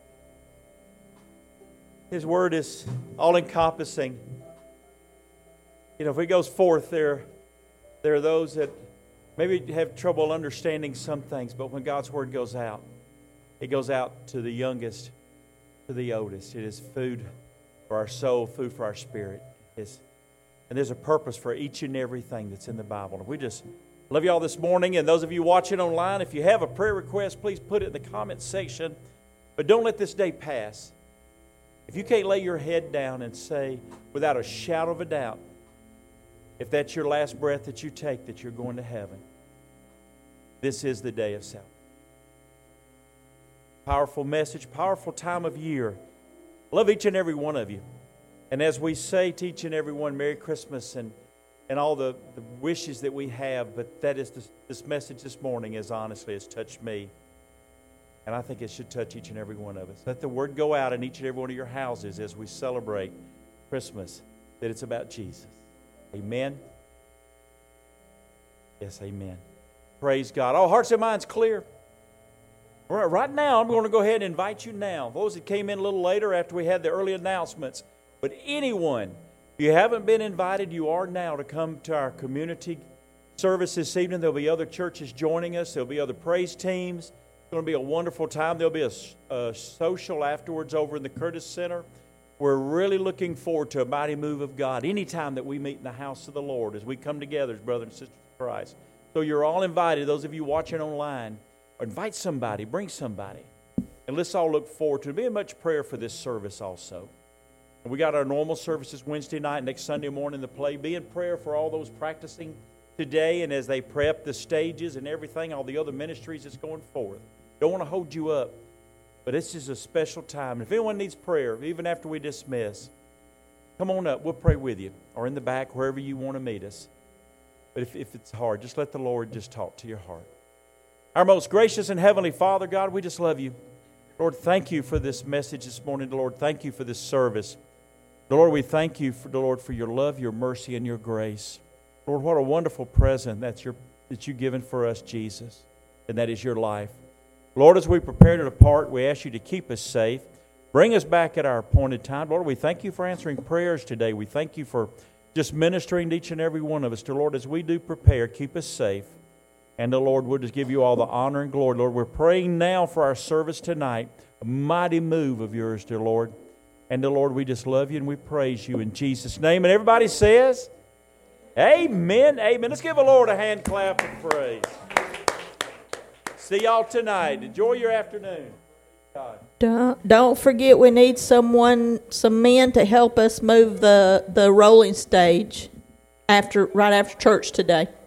His Word is all-encompassing. You know, if it goes forth, there, there are those that maybe have trouble understanding some things, but when God's Word goes out, it goes out to the youngest, to the oldest. It is food for our soul, food for our spirit. It's, and there's a purpose for each and everything that's in the Bible. And we just love you all this morning. And those of you watching online, if you have a prayer request, please put it in the comments section. But don't let this day pass. If you can't lay your head down and say, without a shadow of a doubt, if that's your last breath that you take, that you're going to heaven, this is the day of salvation. Powerful message, powerful time of year. Love each and every one of you. And as we say to each and every one, Merry Christmas and, and all the, the wishes that we have, but that is this, this message this morning is honestly has touched me. And I think it should touch each and every one of us. Let the word go out in each and every one of your houses as we celebrate Christmas, that it's about Jesus. Amen? Yes, amen. Praise God. All hearts and minds clear. Right now, I'm going to go ahead and invite you now. Those that came in a little later after we had the early announcements. But anyone, if you haven't been invited, you are now to come to our community service this evening. There'll be other churches joining us. There'll be other praise teams. It's going to be a wonderful time. There'll be a, a social afterwards over in the Curtis Center. We're really looking forward to a mighty move of God anytime that we meet in the house of the Lord as we come together as brothers and sisters in Christ. So you're all invited. Those of you watching online, invite somebody, bring somebody. And let's all look forward to it. Be much prayer for this service also. And we got our normal services Wednesday night, next Sunday morning, the play. Be in prayer for all those practicing today and as they prep the stages and everything, all the other ministries that's going forth. Don't want to hold you up, but this is a special time. If anyone needs prayer, even after we dismiss, come on up. We'll pray with you, or in the back, wherever you want to meet us. But if, if it's hard, just let the Lord just talk to your heart. Our most gracious and heavenly Father, God, we just love you. Lord, thank you for this message this morning. Lord, thank you for this service. Lord, we thank you, for, Lord, for your love, your mercy, and your grace. Lord, what a wonderful present that's your, that you've given for us, Jesus, and that is your life. Lord, as we prepare to depart, we ask you to keep us safe. Bring us back at our appointed time. Lord, we thank you for answering prayers today. We thank you for just ministering to each and every one of us. Dear Lord, as we do prepare, keep us safe. And the Lord, we'll just give you all the honor and glory. Lord, we're praying now for our service tonight, a mighty move of yours, dear Lord. And the Lord, we just love you and we praise you in Jesus' name. And everybody says, amen, amen. Let's give the Lord a hand clap of praise. See y'all tonight. Enjoy your afternoon. God. Don't, don't forget we need someone, some men to help us move the, the rolling stage after right after church today.